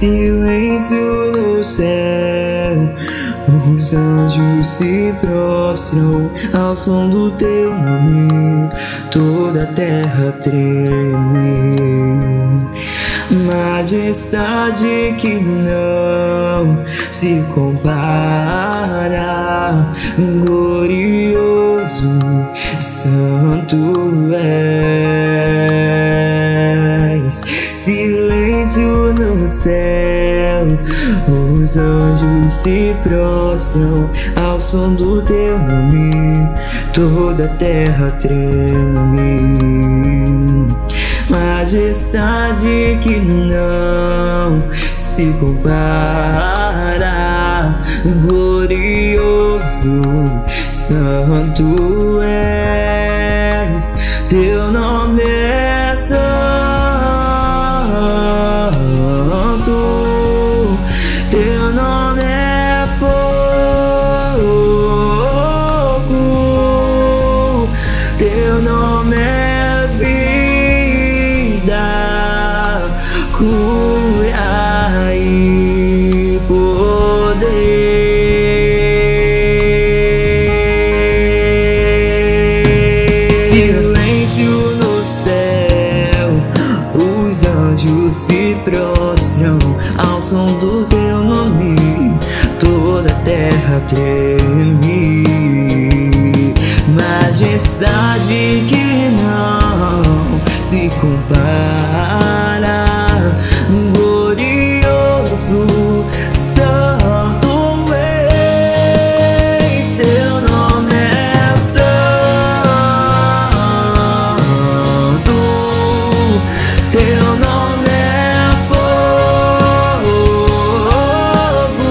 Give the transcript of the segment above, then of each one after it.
silêncio no céu. Os anjos se prostram ao som do teu nome, toda a terra treme. Majestade que não se compara, glorioso, santo és. Silêncio no céu, os anjos se prostram ao som do teu nome, toda a terra treme. Majestade que não se compara, glorioso, santo és. Teu nome é santo, teu nome é fogo, teu nome é vida, cura e poder. Silêncio no céu, os anjos se prostram ao som do teu nome, toda a terra treme. Majestade que não se compara, glorioso, santo és. Teu nome é santo, teu nome é fogo,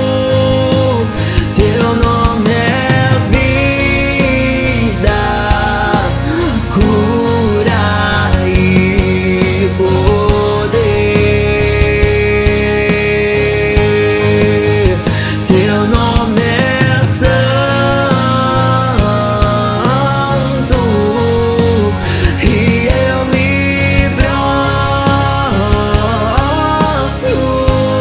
teu nome é vida, cura e poder. Teu nome é santo e eu me prostro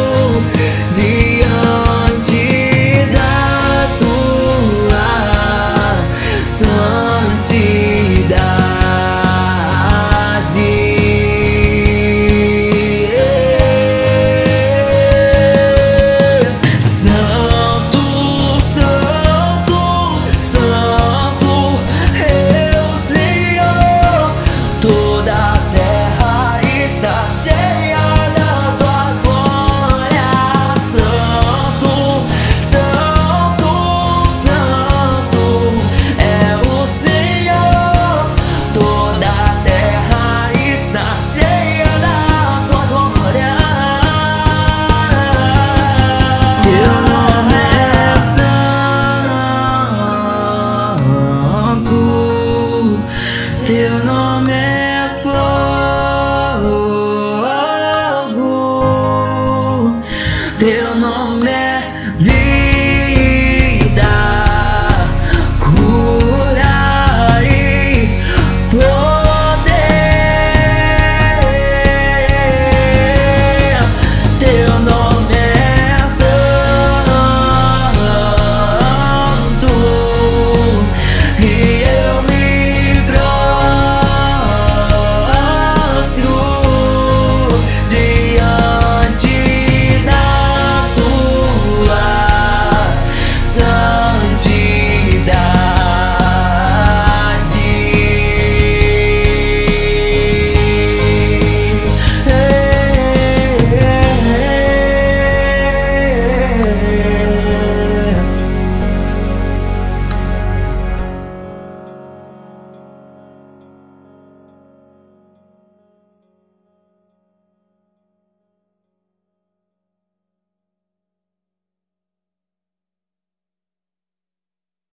diante da tua santidade. Santo, santo, santo é o Senhor, toda a terra está cheia da tua glória. Santo, santo, santo é o Senhor, toda a terra está cheia da tua glória. Teu nome é santo, teu nome é fogo, teu nome